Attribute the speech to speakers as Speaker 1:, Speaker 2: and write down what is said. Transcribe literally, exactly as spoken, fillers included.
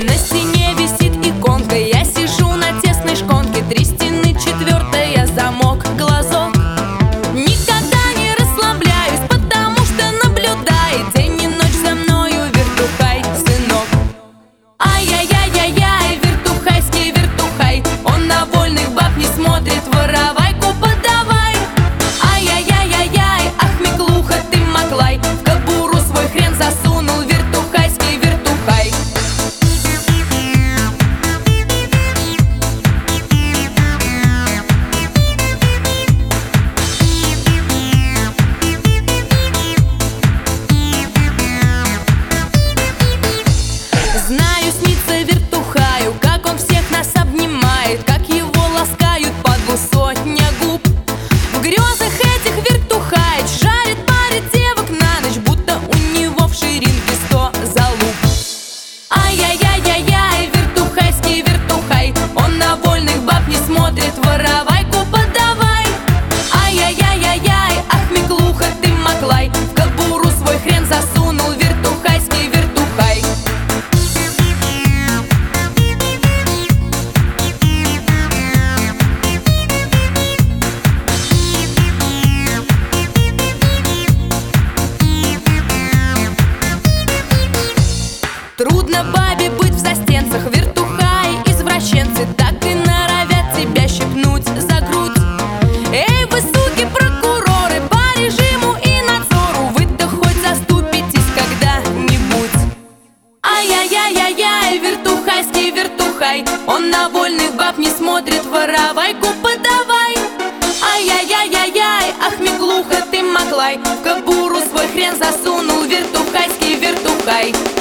Speaker 1: На стене висит иконка, я сижу на тесной шконке. Три стены, четвертая, замок, глазок. Никогда не расслабляюсь, потому что наблюдает день и ночь за мною вертухай, сынок. Ай-яй-яй-яй-яй, вертухайский вертухай. Он на вольных баб не смотрит, воровайку подавай. Ай-яй-яй-яй-яй, ах, Миклуха, ты Маклай. В кобуру свой хрен засунул, вертухайский вертухай. Знаю, снится вертухаю, как он всех нас обнимает, как его ласкают под сотня губ. В грезах этих вертухает, жарит, парит девок на ночь, будто у него в ширинке сто залуп. Ай-яй-яй-яй-яй, вертухайский вертухай. Он на вольных баб не смотрит, воровайку подавай. Ай-яй-яй-яй-яй, ах, Миклуха, ты Маклай. В кобуру свой хрен засунул, вертухайский вертухай. Трудно бабе быть в застенцах, вертухаи извращенцы так и норовят тебя щипнуть за грудь. Эй, вы, суки, прокуроры, по режиму и надзору, вы-то хоть заступитесь когда-нибудь. Ай-яй-яй-яй-яй, вертухайский вертухай. Он на вольных баб не смотрит, воровайку подавай. Ай-яй-яй-яй-яй, ах, Миклуха, ты Маклай. В кобуру свой хрен засунул, вертухайский вертухай.